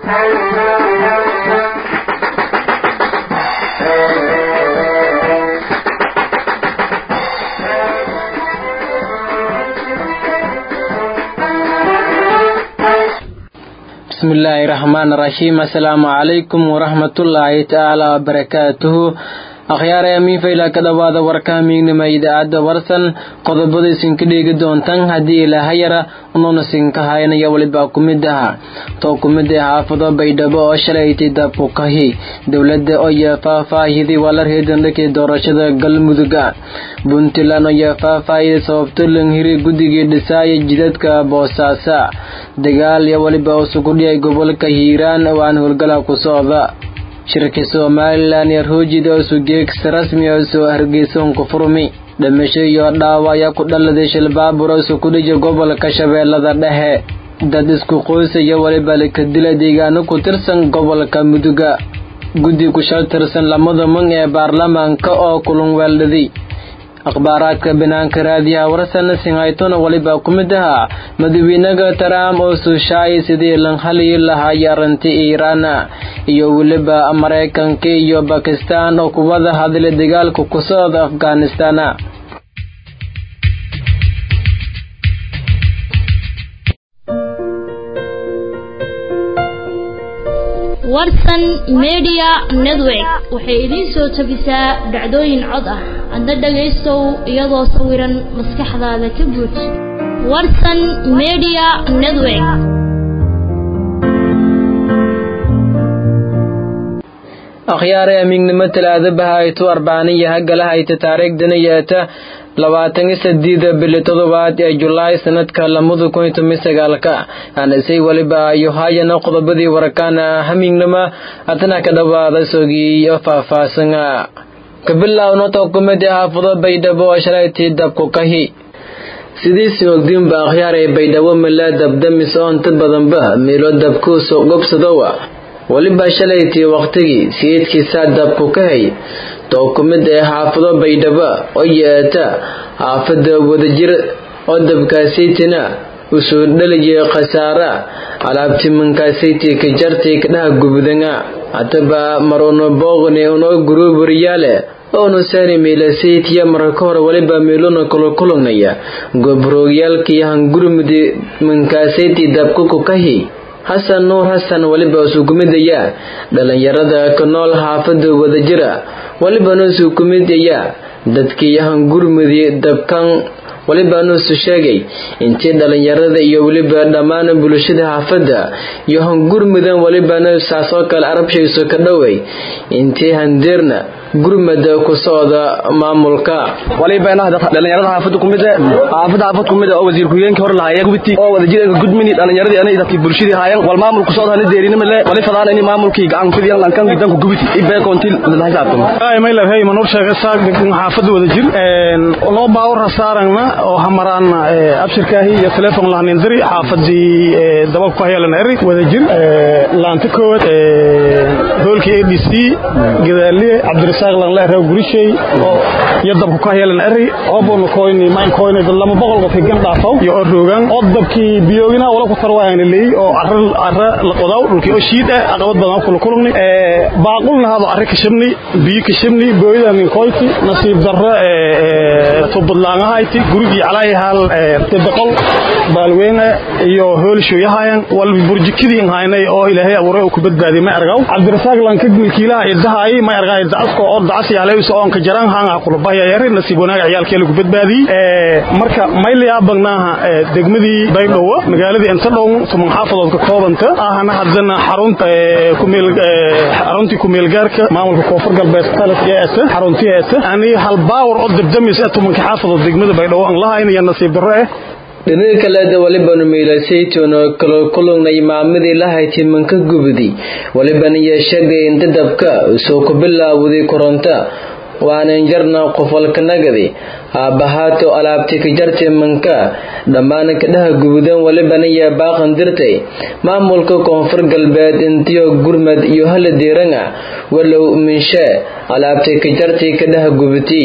bismillahir rahmanir rahim. Assalamu alaykum wa rahmatullahi ta'ala wa barakatuh. akhyaar ayami fayla ka dhawaada warkaaminima idaacada warsan qodobada isinka dhigi doontan hadii ilaahay yara unoona sinka haynaya waliba kumid aha to kumid ah xaafado baydhabo oo shalayti dabkahi dawladda oo faahfaahidi wala reedandake doorashada galmudug Puntland oo faahfaahidi sababta lanhiri gudigii dhisay jidadka Boosaaso dagaal iyo waliba usugu dhiyay gobolka Hiiraan oo aan howlgala ku socda shirka Somaliland iyo hoojida suugeek rasmi ah soo hargeysan ku furmi dhamasho iyo dhaawaya ku dhaladay shil baabuur oo ku dhigay gobolka Shabeellada Dhexe dad isku qoys iyo waliba la kadilay deegaano ku tirsan gobolka Mudug gudi ku shaltirsan lamada man ee baarlamaanka oo kulan weelday akhbaaraadka banaanka raadiyaha warsan sinaytona waliba kumid ah madaxweynaha Trump oo soo shaaciyay sidii lan haliyay lahaa yaranti Iran iyo waliba Mareykanka iyo Pakistan oo ku wada hadlay dagaalka ku socda Afghanistan warsan media network waxay idin soo tabisaa dhacdooyin cod ah adna dhageystow iyadoo sawiran maskaxdaada ka buuj warsan media network akhyaar aminnimo talaada bahayto arbaaniyaha galaha taariikhdana yeeta 28 bil 7 ee July sanadka 2019 aanay waliba iyo hayana qodobadii warkaana hamignama atana ka dhawaada soogi faahfaahsan kabilawno tokumada xaafado baydhabo shalayti dabku kahi sidii soogdin ba akhyaar ee baydhabo mala dabdamis oo inta badan ba meelo dabku soo gobsado waliba shalayti waqtigi siidkiisa dabku kahay tokumada xaafado baydhabo oo yeeta xaafada wadajir oo dabkaasitina usoo dhaliyay khasaara alaabti mankaasiti ka jartay ka dhaha gubudanga ataba marono boqni oo group riyaale oo no sari meelasitiya marka hore waliba meelona kulkulnaya gobrooyalkii hangurmudi mankaasiti dabku ku kahi Hassan Nur Hassan waliba suukumidaya dhalinyarada ka nool xaafada wadajira waliba suukumidaya dadkii hangurmudi dabkan waliba soo sheegay intii dhalinyarada iyo waliba dhamaan bulshada xaafada iyo hangurmudan waliba saasoo kale arabshayso ka dhaway intii handeerna gurmada ku socda maamulka waliba dhalinyarada xaafada kumid oo wasiir ku yeenka hor lahaayay gubti oo wadajirka gudmini dhalinyaradii anay dadkii bulshadii haayeen wal maamulku soo hadana deerinimo le wali fadaan in maamulkii gacan ku diyan lankan gidan ku gubti ibay kontil la xisaabtamo ay ma ilaahay manur sheegay saag xaafada wadajir loo baawar saarana oo hamaraan abshirkaahi iyo telefoon lahayn diri xaafadii dabab ku haylan eri wadajir laanta kood hoolkii ABC gadaaliye Cabdirasaaq lan la raw gurishay oo yadabku ka heelan eri oo bono koyni ma koyni lama boqol qof gan dhaafo iyo roogan oo dabkii biyogina wala ku tarwaan leey oo arra la qodaw dhulkii oo shiid ah aqabad badan ku kulmay baaqulna hada arri ka shibni biyo ka shibni booyada min koyti nasiib darra tubadlaanahayti gurigi calay hal tadqal balweena iyo hoolsho yahayan wal burjikidii haynay oo ilaahay abuuray ku badbaadi ma argaw Cabdirasaaq lan ka gulkiilaha idahay ma argay dacadko oo dacas yaalay soo on ka jaran haan qulbaya yari nasiiboonaga ciyaalkii lagu badbaadi marka mayliya bagnaha degmadii baydhabo magaaladii inta dhow suman xaafadood ka koobanta ahana hadana xaruntii ku meel gaarka maamulka koonfur galbeed talafiyada xaruntiisa ani hal baawar oo dabdamis ah tumanka xaafadood degmada baydhabo aan lahayn iyo nasiib darro dhinaca kale waliba meelasaytoona kala kulunay maamadii lahayd manka gubadi waliba yeeshagay inta dabka soo ku bilaawday koronto waanan jarna qofalkanagadi aabahaato alaabti ka jartay manka dhammaan kadhaha gubudan walibana iyo baaqan dirtay maamulka koonfur galbeed intiyo gurmad iyo hal deeranga walow minsha alaabti ka jartay kadhaha gubati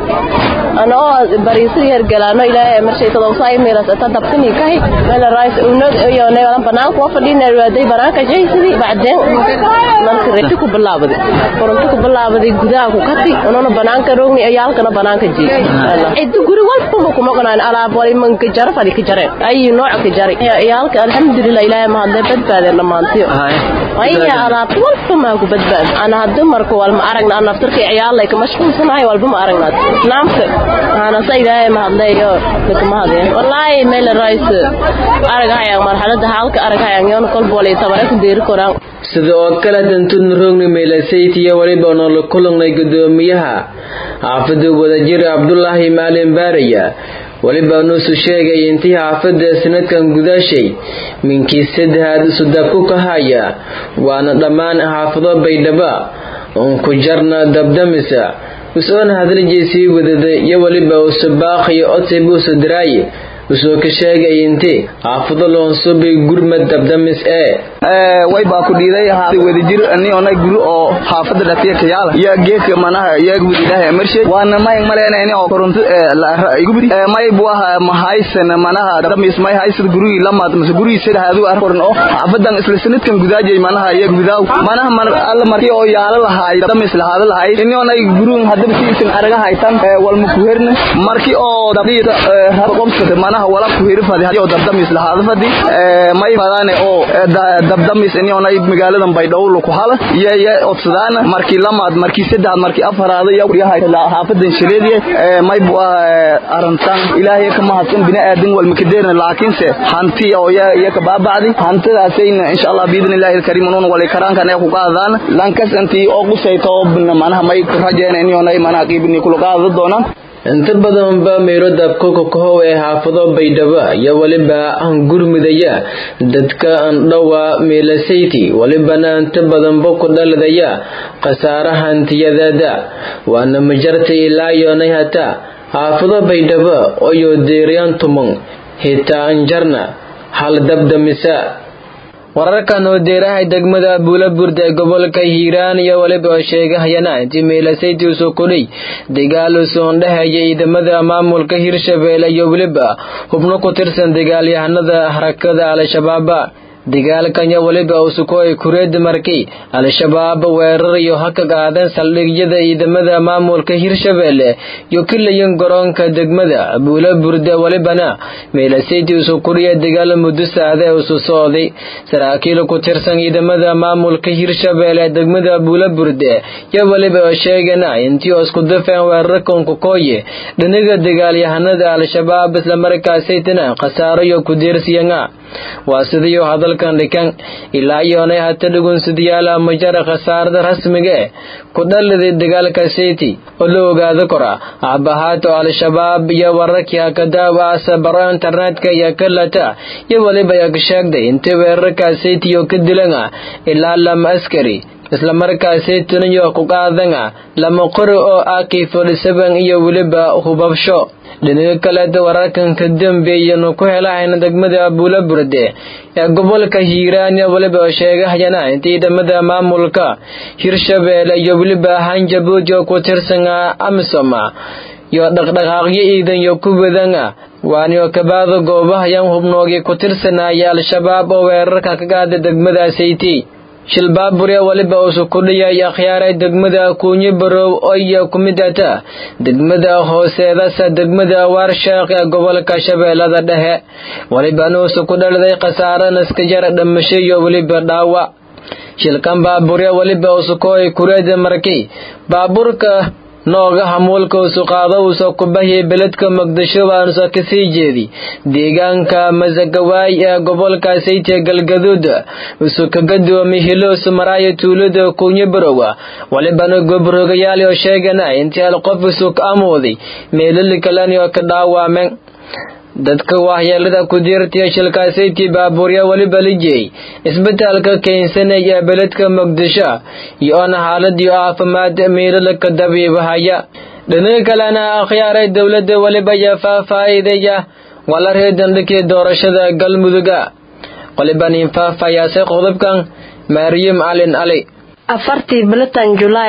ana oo bariisir yar galaano ilaahay markay tadawsay meeras tadabtani kahay meel raayis unad iyo neelan banaan ku fadhina waaday baraanka jeeysidii baadeen markii ku bilaabay koronto ku bilaabay gudaha ku kati ona banaanka roogni ayaalkana banaanka jeey cid guri walba kuma qanaan alaab wali man ka jar fadhi ka jareen ay nooc ka jaray ayaalka alxamdulillah ilaahay ma hadda badbaadeen dhamaantiyo ay alaab walba ma ku badbaad ana hadda markoo wal ma aragna naftarka ayaalay ka mashquulsanahay walba ma aragna naamka ana sayday ma hadlayo kuma hadeen wallahi meel raayis aragaya marxalada halka aragaya yoon kolbo wali tabara ku deeri koraan sidoo kale dantun roogni meelasaytiya waliba la kulanay gudoomiyaha xaafada wadajir Abdullaahi Maalin Baariya waliba nusu sheegay intii xaafada sanadkan gudaashay minkii saddeed sudab ku kahaya waana dhamaan xaafado Baydhabo oo ku jarna dabdamisa usoon hadaljiisi wadada iyo waliba usbaaqi oo sudraay usoo ka sheegay intii xaafado loo subay gurmad dabdamis way baa ku dhiiday wadajir ani ona guru oo xaafada dhatiya ka yaala ya geedka manaha ya gudilaahay marshay waana may maleynaa oo koronto igubri may buaha mahaysan manaha dabdamis may haysid guri lamaad mas guri sidaadu arkoon oo xaafadan isla sanadkan gudaajay manaha ya gudaaw manaha mar alla markii oo yaala lahaay dabdamis lahaad lahaay inni ona guru hadaba siisan araga haytan walma ku herna markii oo dabdiida qomsada manaha wala ku hirfadi hadii oo dabdamis lahaad fadi may fadane oo dabdamis in ay magaaladan Baydhabo ku hala iyo odsadaan markii lamaad markii saddex markii afaraad iyo yahay xaafadan shileedii may buu arantan ilaahay ka mahadsan bina aadan wal makadeerna laakiin se hanti oo ya ka baabacdi hantidaasayna insha Allah biidnillaahi kariim inuu wali karaan kan ay ku qaadaan lankas intii oo qusayto manaha may ku rajeen in ay manaha qiibni ku qaado doonaan inta badan ba meelo dabka kooxo ee xaafado Baydhabo iyo waliba aan gurmidaya dadka aan dhawa meelasayti waliba inta badan ba ku dhaladaya qasaaraha hantiyada waana majartay ilaa yoonay hata xaafado Baydhabo oo deeriyaan tuman hitaa anjarna hal dabdamisa wararkan oo deerahay degmada Buulaburda ee gobolka Hiiraan iyo waliba sheegahayana intii meelasayti soo kulay dagaal soo dhaxeeyay ciidamada maamulka Hirshabeelle iyo waliba xubno ku tirsan dagaalyahanada harakada Al-Shabaab dagaalkan waliba uu ku ay kureed markii Al-Shabaab weerar iyo haka qaadan saldhigyada ciidamada maamulka Hirshabeelle iyo kilayan garoonka degmada Buulaburda walibana meelasayti soo kulay dagaal muddo saacad oo soo socday saraakiil ku tirsan ciidamada maamulka Hirshabeelle degmada Buulaburda iyo waliba sheegana intii isku dafaan weerarkan ku kooye dhinaga dagaalyahanada Al-Shabaab isla markaasaytana qasaaro iyo ku diirsiyana waa sidii hadalkan dhikan ilaa yoonay hata dhugun sidiyaala majara khasaarada rasmiga ku dhaliday dagaalka City oo loo ogaado kora aabahaato Al-Shabaab iyo wararkii ka daawaasa baro internetka iyo kalata iyo waliba ay sheegday intii weerarka City oo ka dilana ilaa lama askari isla markaasay tuniyo ku qaadana lama qori oo AK47 iyo waliba hubabsho dhinaca kale wararkan ka dambeeyay ku helayna degmada Buulaburda ee gobolka Hiiraan waliba sheegahayana intii ciidamada maamulka Hirshabeelle iyo waliba Hanjabuujo ku tirsan AMISOM iyo dhaqdhaqaaqyo ciidan iyo ku wadana waaniyo kabaado goobaha yan hubnoogi ku tirsanaya Al-Shabaab oo weerarka ka qaaday degmada City shilbaabure waliba uu ku dhiyay akhyaaray degmada Kuunyi Barow oo kumidata degmada hooseeda degmada Warshaaq ee gobolka Shabeellada Dhexe waliba uu ku dhaladay qasaaro naska jar dhamashay iyo waliba dhaawac shilkan baabure waliba uu ku ay kureed markii baaburka nooga hamuulka uu qaado uu ku bahiyay beledka Muqdisho waan soo ka sii jeedi deegaanka Masagawaay ee gobolka Sayte Galgaduud uu ka gadoomay Hiloos Maraayo tuulada Kuunyi Barow waliba gobroogayaal oo sheegana intii qof uu ka amooday meelal kale oo ka dhaawameen dadka waxyeelada ku jirtay shilkaasaytii baabuurya waliba lijay isbitaalka keensanay ee beledka Muqdisho iyo xaaladii caafimaad meelada ka dabiibahaya dhinaca kalena akhyaaray dawladda waliba ya faafaaidaya wala reedan dhikii doorashada Galmudug qaliban faafayasay qodobkan Maryam Alin Ali afartii bilatan July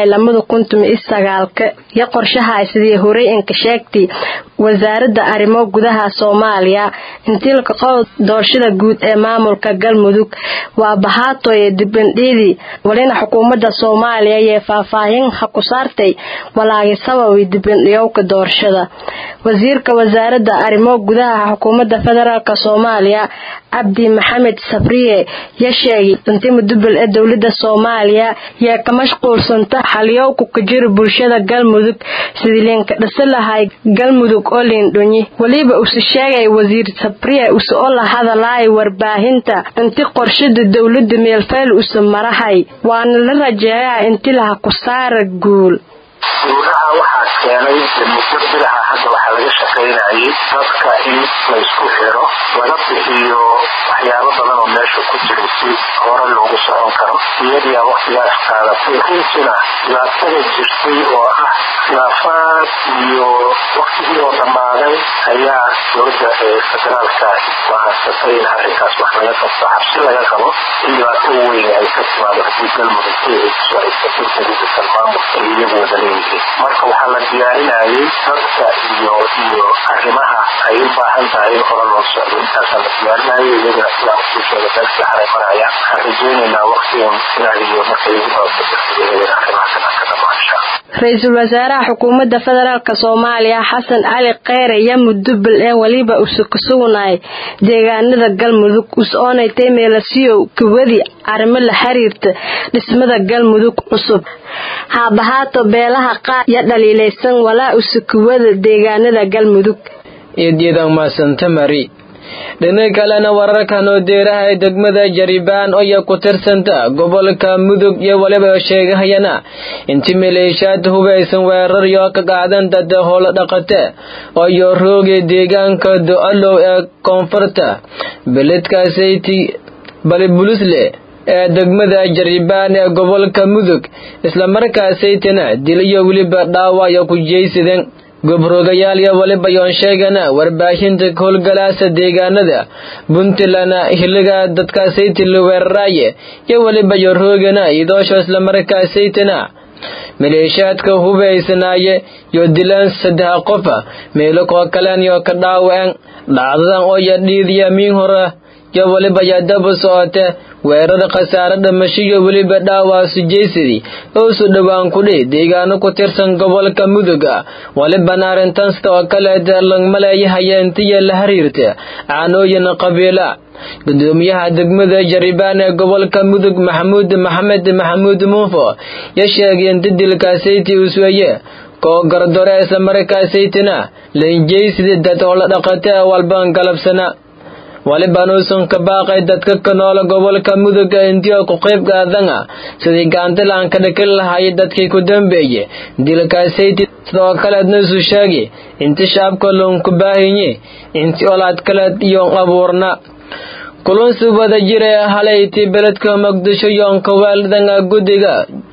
2019 ya qorshaha sidii horay in ka sheegtay wasaaradda arrimo gudaha Soomaaliya intii ka qod doorashada guud ee maamulka Galmudug waa bahaato ee dibandheedii walina xukuumadda Soomaaliya ee faafaahin ku saartay walaagii sababay dibandhiyowka doorashada wasiirka wasaaradda arrimo gudaha xukuumadda federaalka Soomaaliya Abdi Maxamed Sabriye ya sheegay intii mudubal ee dawladda Soomaaliya ya ka mashquulsanta xaliyowku ka jir bulshada Galmudug sidii leenka dhasalahay Galmudug oo leendonyi waliba uu sheegay wasiir Sabriye uu la hadalay warbaahinta intii qorshada dawladda meel fayl uu samarahay waana la rajayaa intii la ku saar guul waxaa keenay mudabiraha hadda waxaa laga shaqaynayay dadka in la isku xiro laga bixiyo waxyaabo badan oo meesha ku jira si hore loogu socon karo iyadii waqtigaas qaadatay runtina dhibaatada jirtay oo ah khilaafaad iyo waqtigii oo dhammaaday ayaa dowladda federaalka go'aansatay in arrinkaas wax laga qabto xabsi laga qabo in dhibaato weyn ay ka timaado haddii Galmudug ay soo aysato maamulka iyagu wadaleeyihiin marka waxaa la diyaarinayay dadka iyo arrimaha ay u baahan tahay in hore loo socdo intaasa la diyaarinayay iyagana sidaa ku sheegay dadka xaray maraya waxaan rajaynaynaa waqtigan iyo markay ugu baabsadeen arrimahaas ka dhamaasha Ra'iisul Wasaaraha Xukuumadda Federaalka Soomaaliya Xasan Ali Khayre ya mudubal ee waliba uu sugnay deegaanada Galmudug usoo teemeelasiyo kuwadi arrimo la xiriirta dhismada Galmudug cusub haabahaato beelaha qaar ya dhaliilaysan walaa usukuwada deegaanada Galmudug eedyada ma santa mari dhinaca kalena wararkan oo deeraha degmada Jaribaan oo ku tirsanta gobolka Mudug iyo waliba sheegayana intii maleeshiyaad hubeysan weerar iyo ka qaadan dad hoolo dhaqate oo roogay deegaanka Doolow ee koonfurta beledkaasay bali bulisle ee degmada Jaribaan ee gobolka Mudug isla markaasaytana diliyo waliba dhaawac ku jeeysadeen gobrogayaal iyo waliba yoon sheegana warbaahinta howlgalaasa deegaanada Puntland xilliga dadkaasaytii la weeraraaye iyo waliba roogana idoosho isla markaasaytana maleeshiyaadka hubeysanaye iyo dilaan 3 qof meelo kale iyo ka dhaawaceen dhacdadan oo dhiidiya min hore iyo waliba daba socota weerar khasaare dhimasho waliba dhaawac sujeysidi oo soo dhawaan ku deegaano ku tirsan gobolka Mudug waliba arintan oo kale lang maleeyahay intii la xiriirta aanooyin qabiila gudoomiyaha degmada Jaribaan ee gobolka Mudug Maxamed Maxamuud Muufo ya sheegay in dilkaasaytii uu suuye ko gardore isla markaasaytina leenjeysida dad oo la dhaqatay walban galabsana waliba nuusan ka baaqay dadka ka nool gobolka Mudug intii ku qayb qaadana sidii gaantalaan ka dhakil lahayd dadkii ku dambeeyay dilkaasaytii sidoo kale nuu sheegay intii shacabka loon ku baahinay intii olaad kale iyo abuurna kulun subada jiray halayti beledka Muqdisho yoon ka waalidana gudiga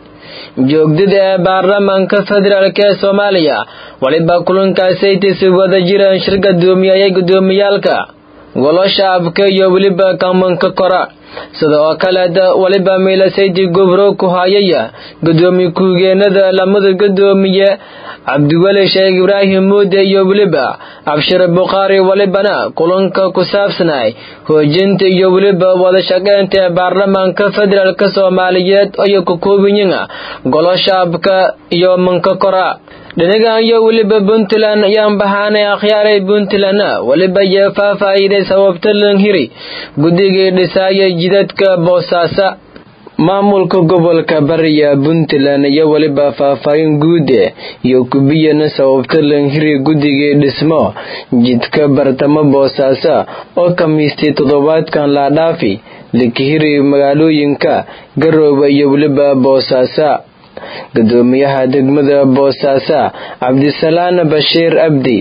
joogdida baarlamaanka federaalka Soomaaliya waliba kulunkaasaytii subada jiray shirka gudoomiyaalka golosha abka iyo waliba kamanka kora sidoo kale waliba meelasaydii gobro ku hayaya gudoomiye ku-geenada lamada gudoomiye Cabdiwali Sheekh Ibraahim Muude iyo waliba Abshir Bukhari walibana kulanka ku saabsanay hoojinta iyo waliba wada shaqeynta baarlamaanka federaalka Soomaaliyeed oo ku koobiyeen golosha abka iyo manka kora dhinaca iyo waliba Puntland ayaan bahanay akhyaaray Puntland waliba faafaa'iday sababta lan hiri gudiga dhisaya jidadka Boosaaso maamulka gobolka Bariya Puntland iyo waliba faafaahin guud iyo kubiyana sababta lan hiri gudiga dhismo jidka bartamo Boosaaso oo kamiistay toddobaadkan la dhaafi likihiri magaalooyinka Garowe iyo waliba Boosaaso gudoomiyaha degmada Boosaaso Cabdisalaan Bashiir Abdi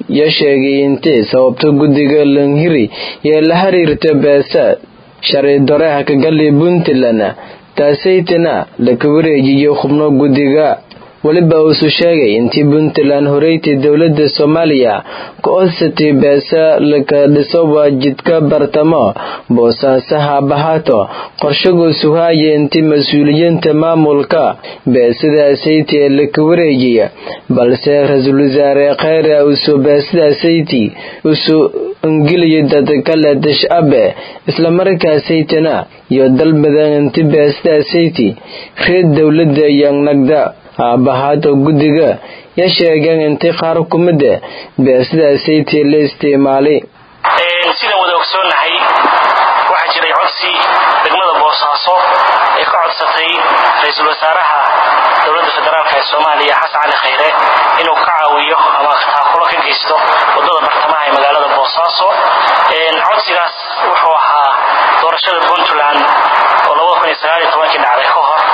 ya sheegay intii sababta guddiga langhiri ee la xiriirta beesa sharci darro ka galay Puntland taasaytana la ka wareejiyo xubno guddiga waliba uu sheegay intii Puntland horeeytay dawladda Soomaaliya ku codsatay beesa la ka dhiso jidka bartamo boosaasaha bahato qorshagu suhaaye intii mas'uuliyiinta maamulka beesadaasaytii la ka wareejiya balse ra'iisul wasaare Khayre uu beesadaasaytii uu ingiliye dadka la dashaabe isla markaasaytana iyo dalbadan intii beesadaasaytii reed dawladda yang nagda abahato guddiga ya sheegeen intii qaar kumida beesadaasaytii la isticmaalay sida wada ogsoonahay waxa jiray codsi degmada Boosaaso ee ka codsatay ra'iisul wasaaraha dawladda federaalka ee Soomaaliya Xasan Cali Khayre inuu ka caawiyo ama taakulo ka geysto wadada bartamaha ee magaalada Boosaaso codsigaas wuxuu ahaa doorashada Puntland oo 2019 dhacday ka hor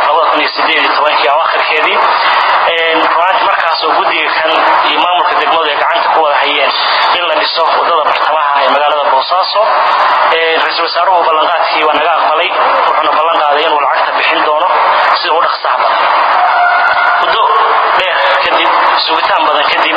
2018 awaakhirkeedii markaas oo guddiga kan iyo maamulka degmada ay gacanta ku wada hayeen in la dhiso wadada bartamaha ee magaalada Boosaaso ra'iisul wasaaruhu ballanqaadkii waa naga aqbalay wuxuuna ballan qaaday inuu lacagta bixin doono si uu dhaqsaha badan muddo dheer kadib sugitaan badan kadib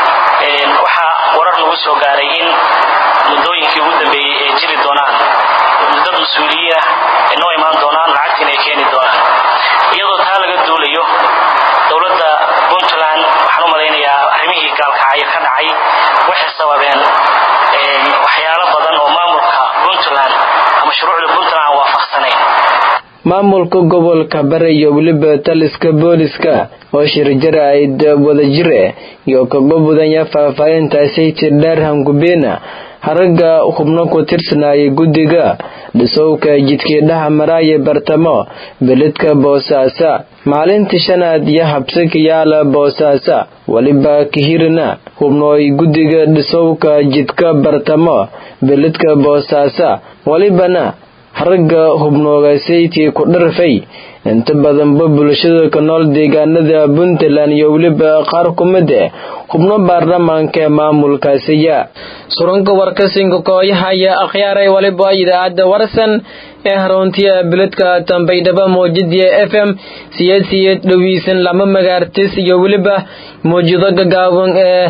waxaa warar lagu soo gaaray in muddooyinkii ugu dambeeyay ay jiri doonaan dad mas'uuliyiin ah inoo imaan doonaan lacagtina ay keeni doonaan iyadoo taa laga duulayo dawladda Puntland waxaan u malaynayaa arrimihii gaalkacay ka dhacay waxay sababeen waxyaalo badan oo maamulka Puntland ama shuruucda Puntland waafaqsanayn maamulka gobolka Bari iyo waliba taliska booliska oo shirjara ay wada jire iyo ka gobodan faahfaahinta saytii dheerhan gubeena haraga xubno ku tirsanayay guddiga dhisowka jidkii dhaha maraya bartamo beledka Boosaaso maalintii shanaad iyo habsaki yaala Boosaaso waliba kihirna xubno ay guddiga dhisowka jidka bartamo beledka Boosaaso walibana haraga xubnooga saytii ku dharfay inta badan bulshada ka nool deegaanada Puntland iyo waliba qaar kumida xubno baarlamaanka maamulkaasiya suranka warkasinka kooyaha akhyaaray waliba idaacada warsan ee haroontiya biladka Tanbaydhaba Moojadiya FM siyaasiyad dhawiisan lama magaartis iyo waliba moojada gagaaban ee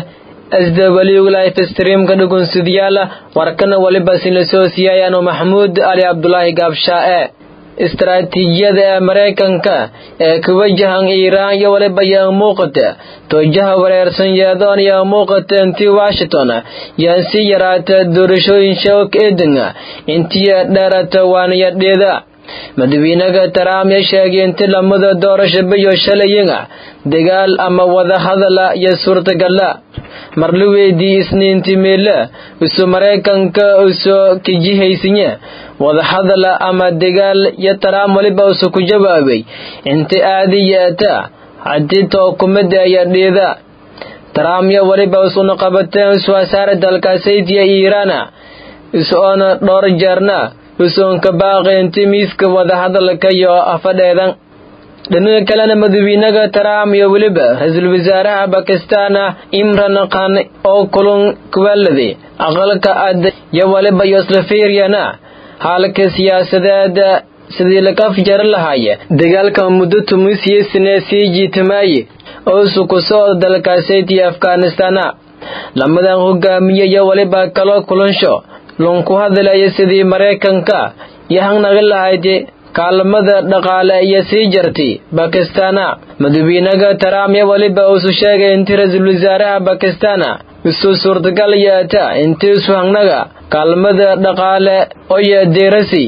SW live stream ka dhugun sidiyaala warkana waliba sina soo siiyayaan Maxamuud Ali Abdullahi Gaabshaa istaraatiijiyada Mareykanka ee ku wajahan Iiraan iyo waliba yaa muuqata toojaha wareersan yaadon yaa muuqata intii Washington yaa si yaraata doorashooyin shoog eedinga intii dheerata waaniyadheeda madaxweynaha Trump ayaa sheegay in lamada doorasho biyo shalayga dagaal ama wada hadal iyo suurtagal mar la weydiiyay Isniintii meela usoo Mareykanka usoo kijihaysinya wada hadal ama dagaal iyo Trump waliba usoo ku jawaabay intii aadiyata hadii too kumada ayaa dheeda Trump ya waliba usoo qabateen wasaarada dalkaasaydiya Iiraan isoona dhowr jeerna usoo ka baaqeen timiiska wada hadalka iyo afadheedan dhinaca kalena madaxweynaha Trump iyo waliba ra'iisul wasaaraha Pakistan Imran Khan oo kulan kuwalade aqalka aad iyo waliba Yusufiriyana halka siyaasadeed sidii la ka fijar lahaay dagaalka muddo tumisii sane sii jiitmay oo suku soo dalkaasay Afghanistan lamadan hogaamiye waliba kala kulansho lunku hadalaya sidii Mareykanka yahannaga lahayd kaalmada dhaqaale iyo sii jartay Pakistan madaxweynaha Trump waliba uu sheegay in ra'iisul wasaaraha Pakistan uu suurtagal yahay intii suuqnaga kaalmada dhaqaale oo yadeerasi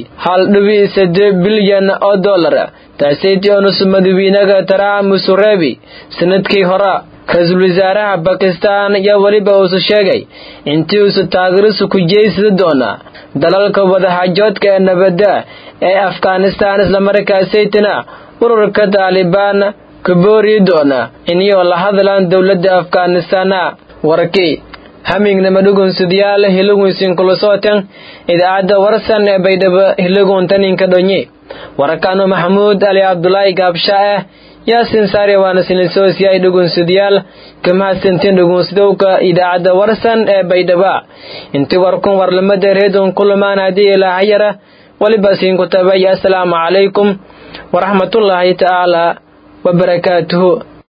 1.8 bilyan oo dollar taasaytii oo madaxweynaha Trump uu reebay sanadkii hore ra'iisul wasaaraha Pakistan waliba uu sheegay intii uu taageero ku jeesay doona dalalka wadaxaajoodka nabadda ee Afghanistan isla markaasaytina ururka Taliban كبوري دونا إني والله هذا لان دولة أفغانستان وركي همين نمدوغن سديال هلوغن سنكولوسوتن إذا عاد ورسان بيدب هلوغن تنين كدوني وركانو محمود علي عبدالله قابشاه yaasin saare waana sinilsoos yahay dhugunsidayaal kama hasantiin dhugunsidowka idaacadda warsan ee baydhaba intii warkun warlamada reedon kulamaan haddii ilaahayara waliba siinku tabay assalaamu calaykum waraxmatullaahi tacaala wabarakaatuhu